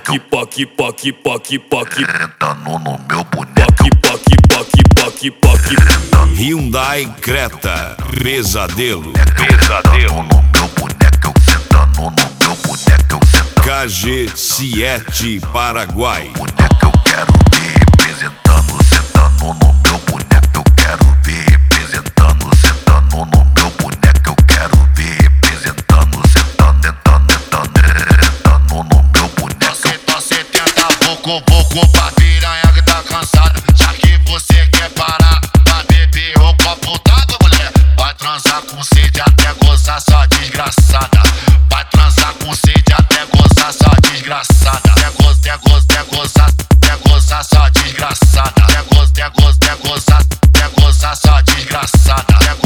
boneco. Poque, poque, poque, poque. Sentando no meu boneco. Poque, poque, poque, poque, poque. Hyundai Creta Pesadelo. Sentando no meu boneco. Sentando no meu boneco. KG Siete Paraguai. Boneco eu quero ver representando. Sentando no meu boneco eu quero ver representando. Sentando no meu boneco eu quero ver representando. Sentando no meu boneco. Você tenta pouco pra piranha que tá cansada. Já que você quer parar pra beber o copo d'água, mulher, vai transar com sede até gozar, sua desgraçada. Vai transar com sede até gozar, sua desgraçada. Até gozar, sua desgraçada. Até gozar, sua desgraçada. Até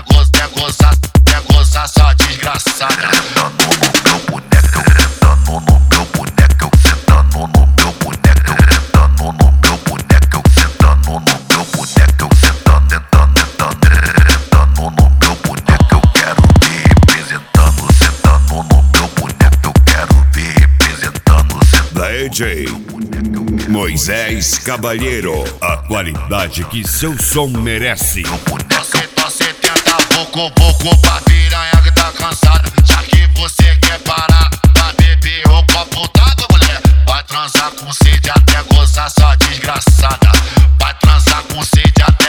gozar, sua desgraçada. Sentando no meu boneco. Sentando no meu boneco. Sentando no meu boneco. Sentando no meu boneco. Sentando no meu boneco. Sentando no meu boneco. Eu quero ver representando. Sentando no meu boneco. Eu quero ver representando. Da EJ Moisés Cabalheiro. A qualidade que seu som merece. Você tenta pouco pra piranha que tá cansada. Já que você quer parar pra beber o copo d'água, mulher, vai transar com sede até gozar, sua desgraçada. Vai transar com sede até